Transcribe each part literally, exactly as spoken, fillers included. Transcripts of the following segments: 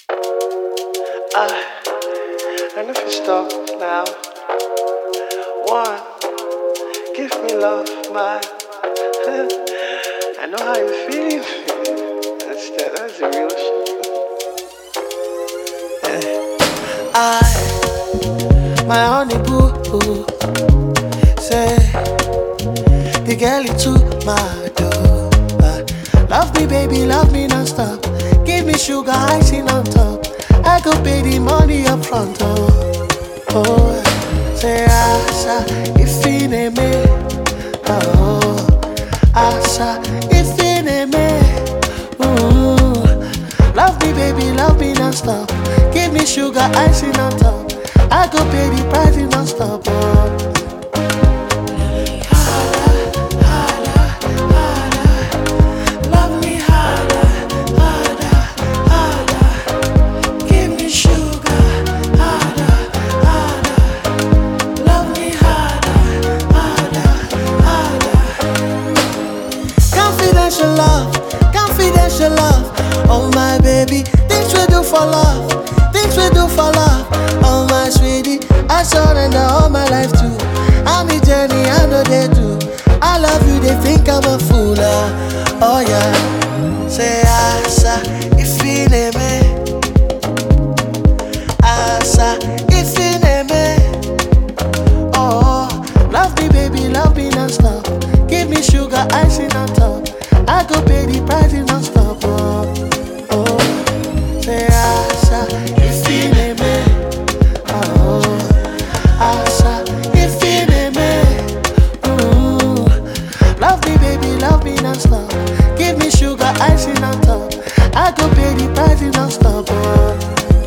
I, I know if you stop now. One, give me love, my. I know how you feel. That's that. That's the real shit. Yeah. I, my honey boo, say the girl into my door. Uh, love me, baby, love me non-stop. Give me sugar, icing on top. I go pay the money up front. Oh, oh. Say asa, if in a me. Oh, asa, if in a me. Ooh, love me, baby, love me non-stop. Give me sugar, icing on top. I go pay the price non-stop. Oh. Confidential love, confidential love. Oh my baby, things we do for love, things we do for love. Oh my sweetie, I surrender all my life to. I'm a journey, I know they do. I love you, they think I'm a fool. Uh. Oh yeah, say asa, if you name me. Asa, if you name me. Oh, love me baby, love me non-stop. Give me sugar, icing on top. I go pay the price non-stop. Oh, oh. Say asa, if you name me. Oh, asa, if you name me. Ooh, love me baby, love me non-stop. Give me sugar, icing on top. I go pay the price non-stop. Oh.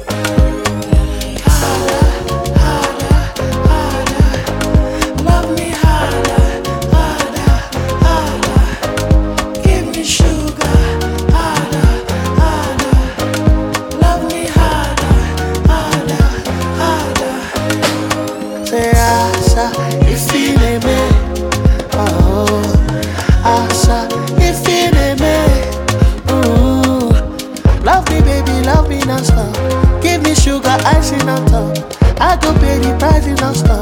Say asa, if you name me. Oh, asa, if you name me. Ooh, love me baby, love me non-stop. Give me sugar, icing on top. I go pay the price non-stop.